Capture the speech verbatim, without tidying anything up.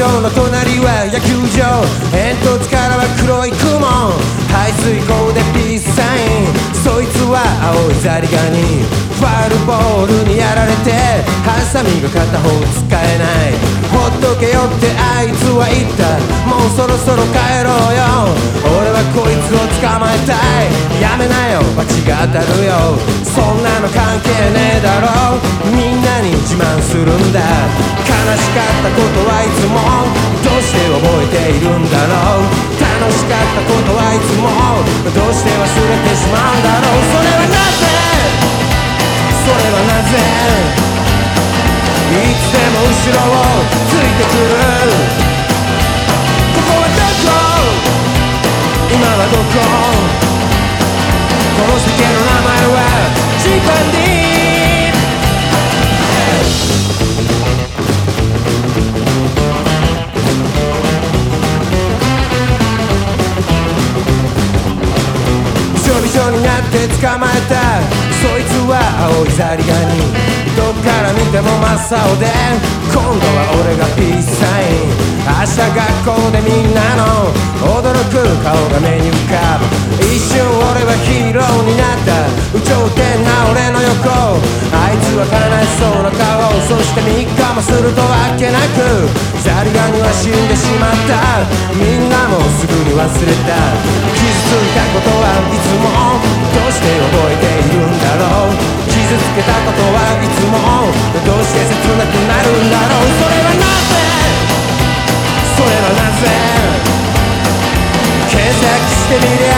場の隣は野球場、煙突からは黒い雲、排水溝でピースサイン、そいつは青いザリガニ、ファウルボールにやられてハサミが片方使えない。ほっとけよってあいつは言った、もうそろそろ帰ろうよ、俺はこいつを捕まえたい。やめなよ罰が当たるよ、そんなの関係ねえだろ、みんなに自慢するんだ。悲しかったことはいつもどうして覚えているんだろう、楽しかったことはいつもどうして忘れてしまうんだろう。それはなぜ、それはなぜ、いつでも後ろをついてくる。ここはどこ、今はどこ、この世間の名前はジパンディ。びしょになって捕まえた、そいつは青いザリガニ、どっから見ても真っ青で、今度は俺がピースサイン。明日学校でみんなの驚く顔が目に浮かぶ、一瞬俺はヒーローになった、有頂天な俺の横、あいつは悲しそうな顔、そしてみっかもするとわけなくザリガニは死んでしまった。みんなもすぐに忘れた、傷ついたことはいつもどうして覚えているんだろう、傷つけたことはいつもどうして切なくなるんだろう。それはなぜ、それはなぜ、検索してみりゃ